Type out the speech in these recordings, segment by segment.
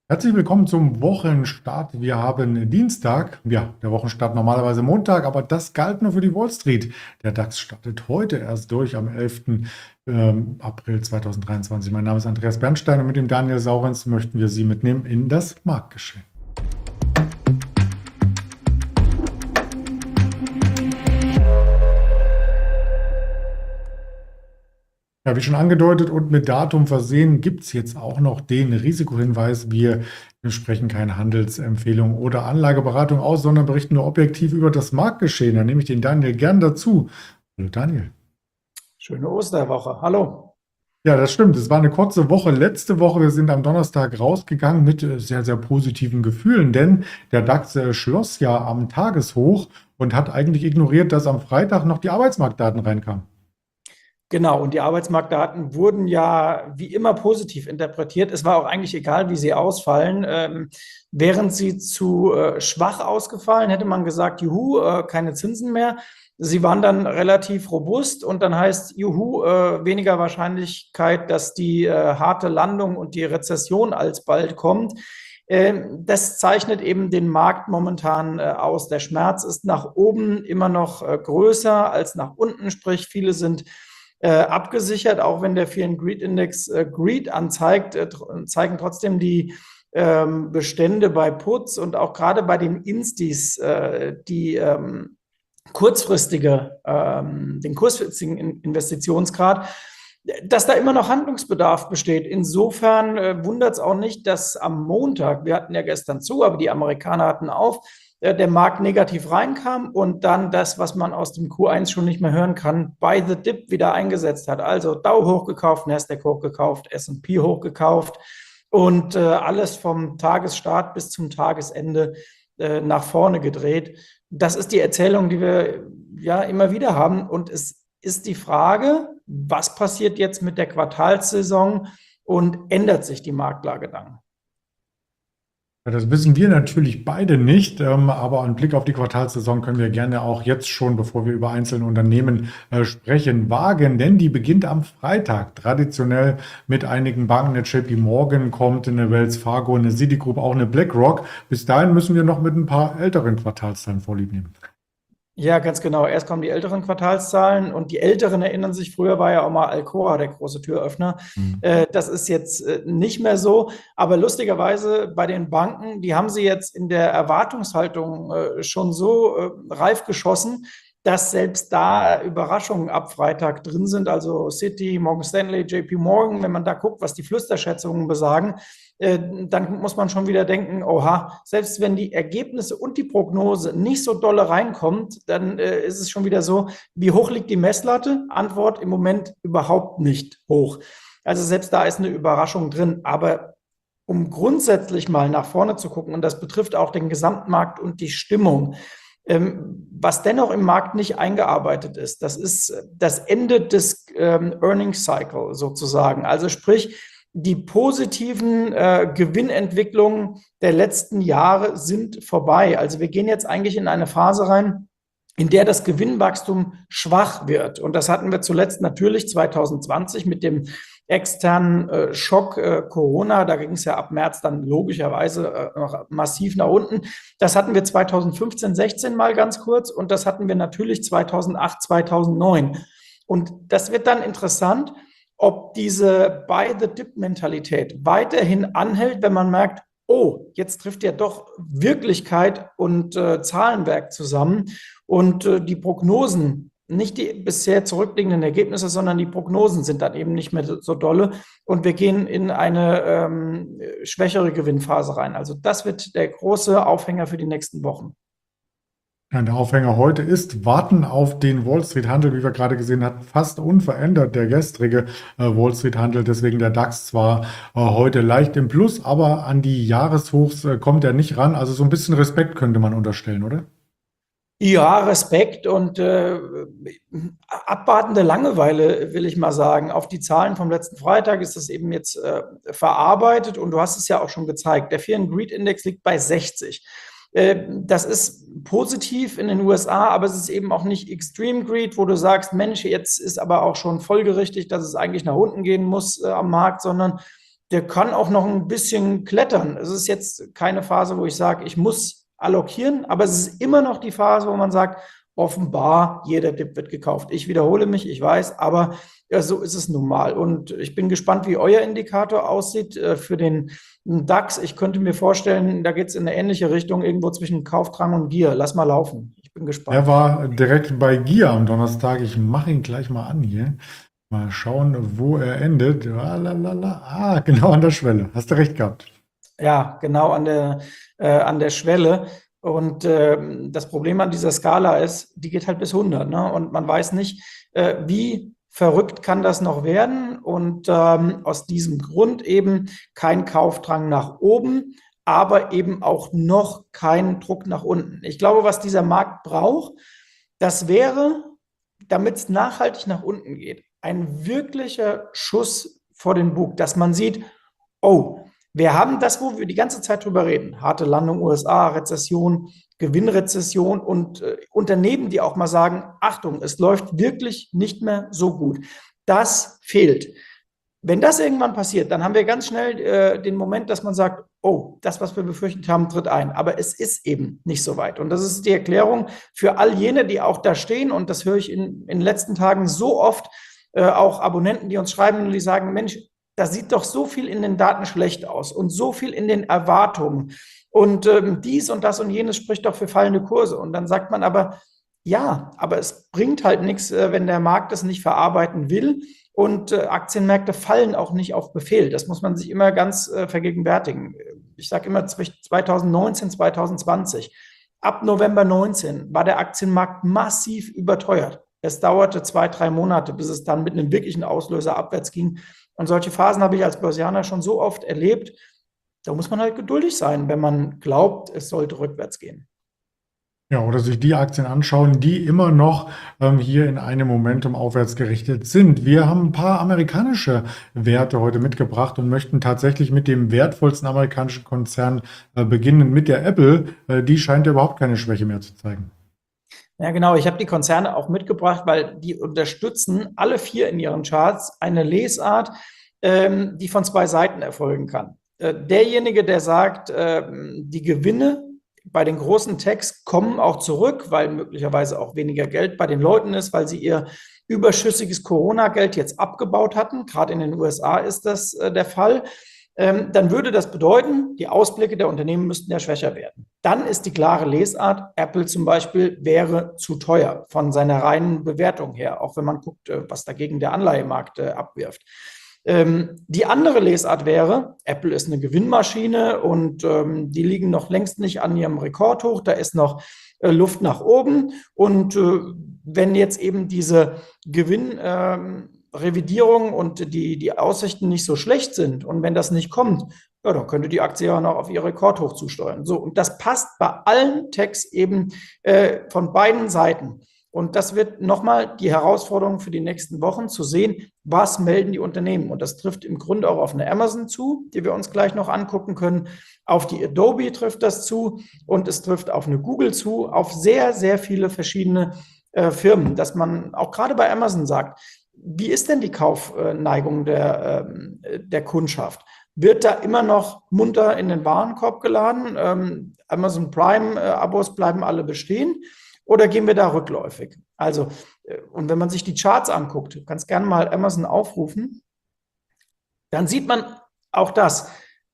Herzlich willkommen zum Wochenstart. Wir haben Dienstag, ja, der Wochenstart normalerweise Montag, aber das galt nur für die Wall Street. Der DAX startet heute erst durch am 11. April 2023. Mein Name ist Andreas Bernstein und mit dem Daniel Saurens möchten wir Sie mitnehmen in das Marktgeschehen. Ja, wie schon angedeutet und mit Datum versehen, gibt es jetzt auch noch den Risikohinweis. Wir sprechen keine Handelsempfehlung oder Anlageberatung aus, sondern berichten nur objektiv über das Marktgeschehen. Da nehme ich den Daniel gern dazu. Hallo Daniel. Schöne Osterwoche. Hallo. Ja, das stimmt. Es war eine kurze Woche. Letzte Woche, wir sind am Donnerstag rausgegangen mit sehr, sehr positiven Gefühlen, denn der DAX schloss ja am Tageshoch und hat eigentlich ignoriert, dass am Freitag noch die Arbeitsmarktdaten reinkamen. Genau, und die Arbeitsmarktdaten wurden ja wie immer positiv interpretiert. Es war auch eigentlich egal, wie sie ausfallen. Wären sie zu schwach ausgefallen, hätte man gesagt, juhu, keine Zinsen mehr. Sie waren dann relativ robust und dann heißt, juhu, weniger Wahrscheinlichkeit, dass die harte Landung und die Rezession alsbald kommt. Das zeichnet eben den Markt momentan aus. Der Schmerz ist nach oben immer noch größer als nach unten, sprich viele sind abgesichert, auch wenn der Fear and Greed Index Greed anzeigt, zeigen trotzdem die Bestände bei Puts und auch gerade bei den Instis die den kurzfristigen Investitionsgrad, dass da immer noch Handlungsbedarf besteht. Insofern wundert es auch nicht, dass am Montag, wir hatten ja gestern zu, aber die Amerikaner hatten auf, der Markt negativ reinkam und dann das, was man aus dem Q1 schon nicht mehr hören kann, by the dip wieder eingesetzt hat. Also Dow hochgekauft, Nasdaq hochgekauft, S&P hochgekauft und alles vom Tagesstart bis zum Tagesende nach vorne gedreht. Das ist die Erzählung, die wir ja immer wieder haben. Und es ist die Frage, was passiert jetzt mit der Quartalssaison und ändert sich die Marktlage dann? Ja, das wissen wir natürlich beide nicht, aber einen Blick auf die Quartalssaison können wir gerne auch jetzt schon, bevor wir über einzelne Unternehmen sprechen, wagen, denn die beginnt am Freitag. Traditionell mit einigen Banken, eine JP Morgan kommt, eine Wells Fargo, eine Citigroup, auch eine BlackRock. Bis dahin müssen wir noch mit ein paar älteren Quartalszahlen vorlieb nehmen. Ja, ganz genau. Erst kommen die älteren Quartalszahlen und die Älteren erinnern sich, früher war ja auch mal Alcoa der große Türöffner. Das ist jetzt nicht mehr so. Aber lustigerweise bei den Banken, die haben sie jetzt in der Erwartungshaltung schon so reif geschossen, dass selbst da Überraschungen ab Freitag drin sind. Also Citi, Morgan Stanley, JP Morgan, wenn man da guckt, was die Flüsterschätzungen besagen, dann muss man schon wieder denken, oha, selbst wenn die Ergebnisse und die Prognose nicht so dolle reinkommt, dann ist es schon wieder so, wie hoch liegt die Messlatte? Antwort im Moment überhaupt nicht hoch. Also selbst da ist eine Überraschung drin. Aber um grundsätzlich mal nach vorne zu gucken, und das betrifft auch den Gesamtmarkt und die Stimmung, was dennoch im Markt nicht eingearbeitet ist, das ist das Ende des Earnings Cycle sozusagen. Also sprich, die positiven Gewinnentwicklungen der letzten Jahre sind vorbei. Also wir gehen jetzt eigentlich in eine Phase rein, in der das Gewinnwachstum schwach wird. Und das hatten wir zuletzt natürlich 2020 mit dem externen Schock Corona. Da ging es ja ab März dann logischerweise noch massiv nach unten. Das hatten wir 2015, 16 mal ganz kurz und das hatten wir natürlich 2008, 2009. Und das wird dann interessant, ob diese Buy-the-Dip-Mentalität weiterhin anhält, wenn man merkt, oh, jetzt trifft ja doch Wirklichkeit und Zahlenwerk zusammen und die Prognosen, nicht die bisher zurückliegenden Ergebnisse, sondern die Prognosen sind dann eben nicht mehr so dolle und wir gehen in eine schwächere Gewinnphase rein. Also das wird der große Aufhänger für die nächsten Wochen. Ja, der Aufhänger heute ist Warten auf den Wall Street Handel, wie wir gerade gesehen hatten, fast unverändert der gestrige Wall Street Handel. Deswegen der DAX zwar heute leicht im Plus, aber an die Jahreshochs kommt er nicht ran. Also so ein bisschen Respekt könnte man unterstellen, oder? Ja, Respekt und abwartende Langeweile, will ich mal sagen. Auf die Zahlen vom letzten Freitag ist das eben jetzt verarbeitet und du hast es ja auch schon gezeigt. Der Fear and Greed Index liegt bei 60. Das ist positiv in den USA, aber es ist eben auch nicht Extreme Greed, wo du sagst, Mensch, jetzt ist aber auch schon folgerichtig, dass es eigentlich nach unten gehen muss am Markt, sondern der kann auch noch ein bisschen klettern. Es ist jetzt keine Phase, wo ich sage, ich muss allokieren, aber es ist immer noch die Phase, wo man sagt, offenbar, jeder Dip wird gekauft. Ich wiederhole mich, ich weiß, aber ja, so ist es nun mal. Und ich bin gespannt, wie euer Indikator aussieht für den DAX. Ich könnte mir vorstellen, da geht es in eine ähnliche Richtung, irgendwo zwischen Kaufdrang und Gier. Lass mal laufen. Ich bin Er gespannt. war direkt bei Gia am Donnerstag. Ich mache ihn gleich mal an hier. Mal schauen, wo er endet. Genau an der Schwelle. Hast du recht gehabt. Ja, genau an der Schwelle. Und das Problem an dieser Skala ist, die geht halt bis 100. Ne? Und man weiß nicht, wie verrückt kann das noch werden. Und aus diesem Grund eben kein Kaufdrang nach oben, aber eben auch noch kein Druck nach unten. Ich glaube, was dieser Markt braucht, das wäre, damit es nachhaltig nach unten geht, ein wirklicher Schuss vor den Bug, dass man sieht, oh, wir haben das, wo wir die ganze Zeit drüber reden. Harte Landung USA, Rezession, Gewinnrezession und Unternehmen, die auch mal sagen, Achtung, es läuft wirklich nicht mehr so gut. Das fehlt. Wenn das irgendwann passiert, dann haben wir ganz schnell den Moment, dass man sagt, oh, das, was wir befürchtet haben, tritt ein. Aber es ist eben nicht so weit. Und das ist die Erklärung für all jene, die auch da stehen. Und das höre ich in den letzten Tagen so oft, auch Abonnenten, die uns schreiben und die sagen, Mensch, da sieht doch so viel in den Daten schlecht aus und so viel in den Erwartungen. Und dies und das und jenes spricht doch für fallende Kurse. Und dann sagt man aber, ja, aber es bringt halt nichts, wenn der Markt es nicht verarbeiten will. Und Aktienmärkte fallen auch nicht auf Befehl. Das muss man sich immer ganz vergegenwärtigen. Ich sage immer zwischen 2019, 2020. Ab November 19 war der Aktienmarkt massiv überteuert. Es dauerte 2, 3 Monate, bis es dann mit einem wirklichen Auslöser abwärts ging. Und solche Phasen habe ich als Börsianer schon so oft erlebt. Da muss man halt geduldig sein, wenn man glaubt, es sollte rückwärts gehen. Ja, oder sich die Aktien anschauen, die immer noch hier in einem Momentum aufwärts gerichtet sind. Wir haben ein paar amerikanische Werte heute mitgebracht und möchten tatsächlich mit dem wertvollsten amerikanischen Konzern beginnen, mit der Apple. Die scheint ja überhaupt keine Schwäche mehr zu zeigen. Ja, genau. Ich habe die Konzerne auch mitgebracht, weil die unterstützen alle 4 in ihren Charts eine Lesart, die von 2 Seiten erfolgen kann. Derjenige, der sagt, die Gewinne bei den großen Techs kommen auch zurück, weil möglicherweise auch weniger Geld bei den Leuten ist, weil sie ihr überschüssiges Corona-Geld jetzt abgebaut hatten. Gerade in den USA ist das der Fall. Dann würde das bedeuten, die Ausblicke der Unternehmen müssten ja schwächer werden. Dann ist die klare Lesart, Apple zum Beispiel wäre zu teuer von seiner reinen Bewertung her, auch wenn man guckt, was dagegen der Anleihemarkt abwirft. Die andere Lesart wäre, Apple ist eine Gewinnmaschine und die liegen noch längst nicht an ihrem Rekordhoch, da ist noch Luft nach oben. Und wenn jetzt eben diese Gewinnrevidierung und die Aussichten nicht so schlecht sind und wenn das nicht kommt, ja, dann könnte die Aktie ja noch auf ihr Rekordhoch zusteuern. So, und das passt bei allen Techs eben von beiden Seiten. Und das wird nochmal die Herausforderung für die nächsten Wochen zu sehen, was melden die Unternehmen. Und das trifft im Grunde auch auf eine Amazon zu, die wir uns gleich noch angucken können. Auf die Adobe trifft das zu und es trifft auf eine Google zu, auf sehr, sehr viele verschiedene Firmen, dass man auch gerade bei Amazon sagt, wie ist denn die Kaufneigung der Kundschaft? Wird da immer noch munter in den Warenkorb geladen? Amazon Prime-Abos bleiben alle bestehen? Oder gehen wir da rückläufig? Also, und wenn man sich die Charts anguckt, du kannst gerne mal Amazon aufrufen, dann sieht man auch das.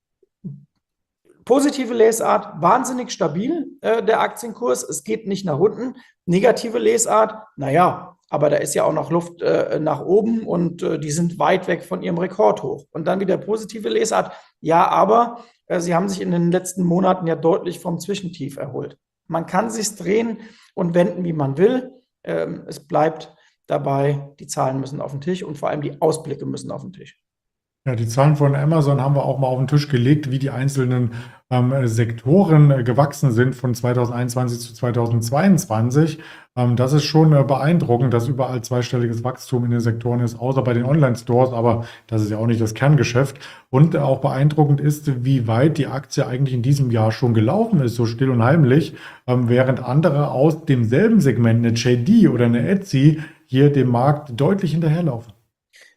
Positive Lesart, wahnsinnig stabil, der Aktienkurs. Es geht nicht nach unten. Negative Lesart, naja, aber da ist ja auch noch Luft nach oben und die sind weit weg von ihrem Rekordhoch. Und dann wieder positive Lesart, ja, aber sie haben sich in den letzten Monaten ja deutlich vom Zwischentief erholt. Man kann sich drehen und wenden, wie man will. Es bleibt dabei, die Zahlen müssen auf den Tisch und vor allem die Ausblicke müssen auf den Tisch. Ja, die Zahlen von Amazon haben wir auch mal auf den Tisch gelegt, wie die einzelnen Sektoren gewachsen sind von 2021 zu 2022. Das ist schon beeindruckend, dass überall zweistelliges Wachstum in den Sektoren ist, außer bei den Online-Stores, aber das ist ja auch nicht das Kerngeschäft. Und auch beeindruckend ist, wie weit die Aktie eigentlich in diesem Jahr schon gelaufen ist, so still und heimlich, während andere aus demselben Segment, eine JD oder eine Etsy, hier dem Markt deutlich hinterherlaufen.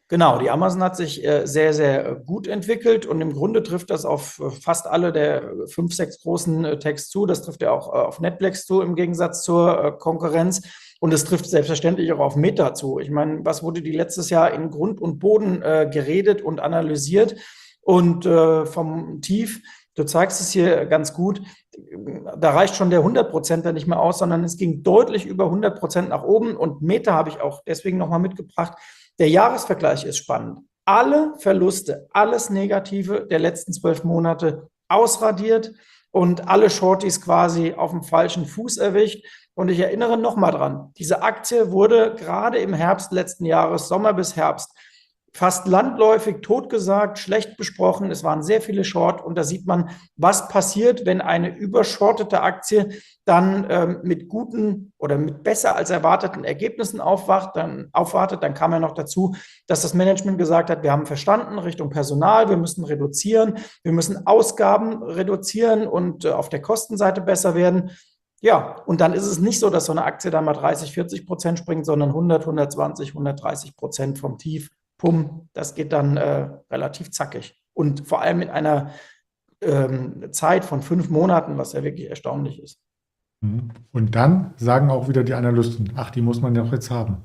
Genau, die Amazon hat sich sehr, sehr gut entwickelt und im Grunde trifft das auf fast alle der 5, 6 großen Techs zu. Das trifft ja auch auf Netflix zu im Gegensatz zur Konkurrenz. Und es trifft selbstverständlich auch auf Meta zu. Ich meine, was wurde die letztes Jahr in Grund und Boden geredet und analysiert? Und vom Tief, du zeigst es hier ganz gut, da reicht schon der 100%er nicht mehr aus, sondern es ging deutlich über 100% nach oben. Und Meta habe ich auch deswegen nochmal mitgebracht. Der Jahresvergleich ist spannend. Alle Verluste, alles Negative der letzten 12 Monate ausradiert und alle Shorties quasi auf dem falschen Fuß erwischt. Und ich erinnere nochmal dran, diese Aktie wurde gerade im Herbst letzten Jahres, Sommer bis Herbst, fast landläufig totgesagt, schlecht besprochen. Es waren sehr viele Short und da sieht man, was passiert, wenn eine übershortete Aktie dann mit guten oder mit besser als erwarteten Ergebnissen aufwartet. Dann kam ja noch dazu, dass das Management gesagt hat, wir haben verstanden, Richtung Personal, wir müssen reduzieren, wir müssen Ausgaben reduzieren und auf der Kostenseite besser werden. Ja, und dann ist es nicht so, dass so eine Aktie dann mal 30-40% springt, sondern 100, 120, 130% vom Tief. Pum, das geht dann relativ zackig. Und vor allem in einer Zeit von 5 Monaten, was ja wirklich erstaunlich ist. Und dann sagen auch wieder die Analysten, ach, die muss man ja auch jetzt haben.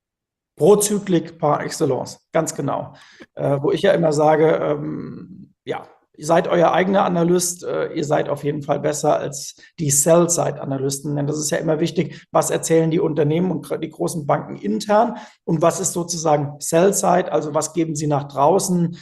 Prozyklik par excellence, ganz genau. Wo ich ja immer sage, ja, ihr seid euer eigener Analyst, ihr seid auf jeden Fall besser als die Sell-Side-Analysten, denn das ist ja immer wichtig, was erzählen die Unternehmen und die großen Banken intern und was ist sozusagen Sell-Side, also was geben sie nach draußen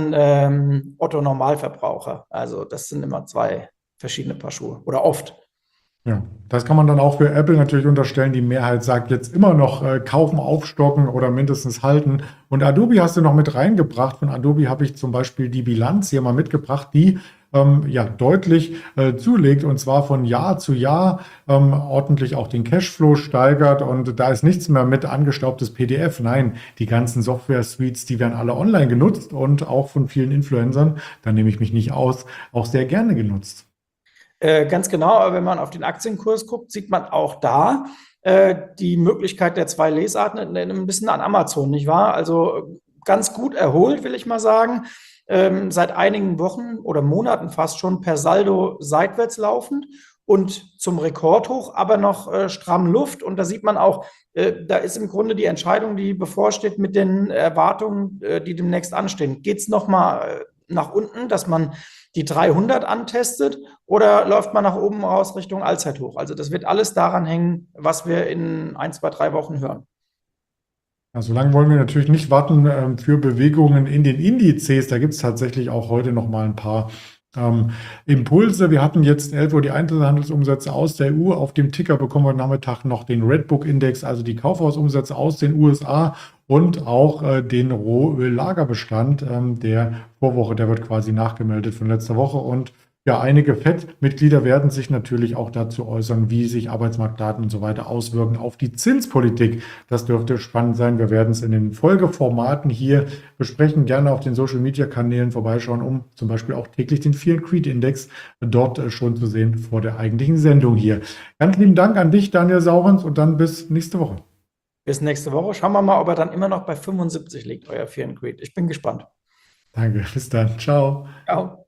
an Otto-Normalverbraucher. Also das sind immer 2 verschiedene Paar Schuhe oder oft. Ja, das kann man dann auch für Apple natürlich unterstellen. Die Mehrheit sagt jetzt immer noch kaufen, aufstocken oder mindestens halten. Und Adobe hast du noch mit reingebracht. Von Adobe habe ich zum Beispiel die Bilanz hier mal mitgebracht, die ja deutlich zulegt und zwar von Jahr zu Jahr ordentlich auch den Cashflow steigert. Und da ist nichts mehr mit angestaubtes PDF. Nein, die ganzen Software-Suites, die werden alle online genutzt und auch von vielen Influencern, da nehme ich mich nicht aus, auch sehr gerne genutzt. Ganz genau, aber wenn man auf den Aktienkurs guckt, sieht man auch da die Möglichkeit der 2 Lesarten ein bisschen an Amazon, nicht wahr? Also ganz gut erholt, will ich mal sagen. Seit einigen Wochen oder Monaten fast schon per Saldo seitwärts laufend und zum Rekordhoch, aber noch stramm Luft. Und da sieht man auch, da ist im Grunde die Entscheidung, die bevorsteht mit den Erwartungen, die demnächst anstehen. Geht es nochmal nach unten, dass man die 300 antestet oder läuft man nach oben raus Richtung Allzeithoch? Also das wird alles daran hängen, was wir in 1, 2, 3 Wochen hören. Ja, so lange wollen wir natürlich nicht warten für Bewegungen in den Indizes. Da gibt es tatsächlich auch heute noch mal ein paar Impulse. Wir hatten jetzt 11 Uhr die Einzelhandelsumsätze aus der EU. Auf dem Ticker bekommen wir Nachmittag noch den Redbook-Index, also die Kaufhausumsätze aus den USA und auch den Rohöllagerbestand der Vorwoche. Der wird quasi nachgemeldet von letzter Woche. Und ja, einige FED-Mitglieder werden sich natürlich auch dazu äußern, wie sich Arbeitsmarktdaten und so weiter auswirken auf die Zinspolitik. Das dürfte spannend sein. Wir werden es in den Folgeformaten hier besprechen. Gerne auf den Social-Media-Kanälen vorbeischauen, um zum Beispiel auch täglich den Fear and Creed-Index dort schon zu sehen vor der eigentlichen Sendung hier. Ganz lieben Dank an dich, Daniel Saurens, und dann bis nächste Woche. Bis nächste Woche. Schauen wir mal, ob er dann immer noch bei 75 liegt, euer Fear and Creed. Ich bin gespannt. Danke, bis dann. Ciao. Ciao.